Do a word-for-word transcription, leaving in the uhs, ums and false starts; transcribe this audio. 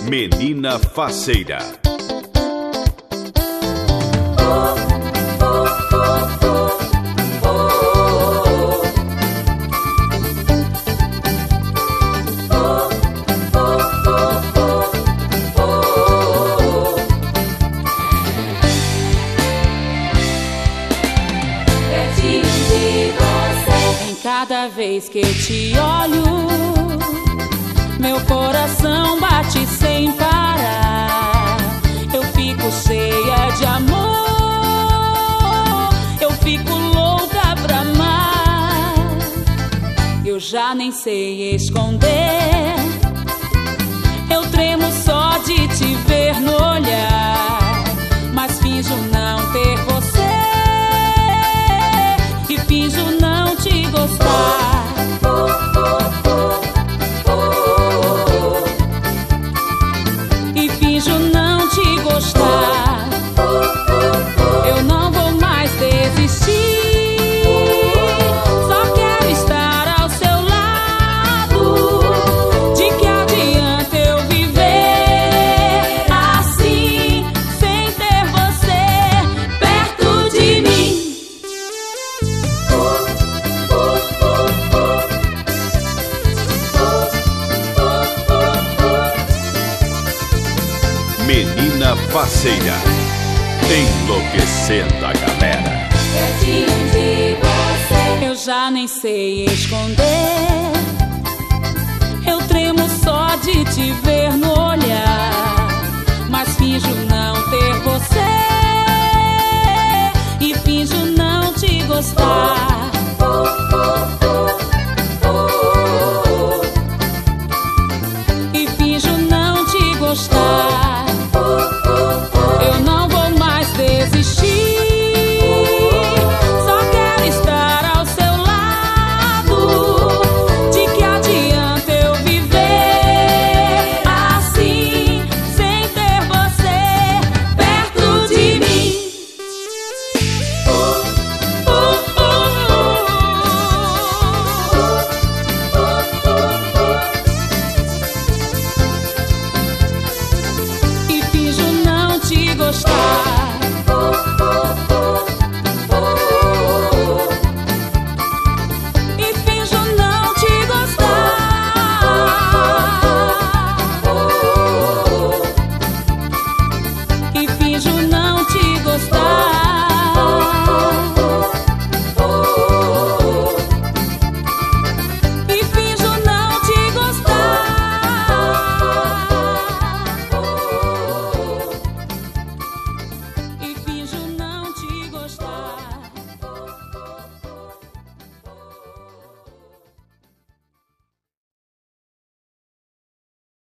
Menina Faceira. Cada vez que eu te olho, meu coração bate sem parar. Eu fico cheia de amor, eu fico louca pra amar. Eu já nem sei esconder, eu tremo só de te ver no olhar. Mas finjo não ter você e finjo não te gostar. E finjo não te gostar. Eu não vou mais desistir, só quero estar ao seu lado. De que adianta eu viver assim, sem ter você perto de mim? Menina Faceira, enlouquecendo a galera. Pertinho de você, eu já nem sei esconder.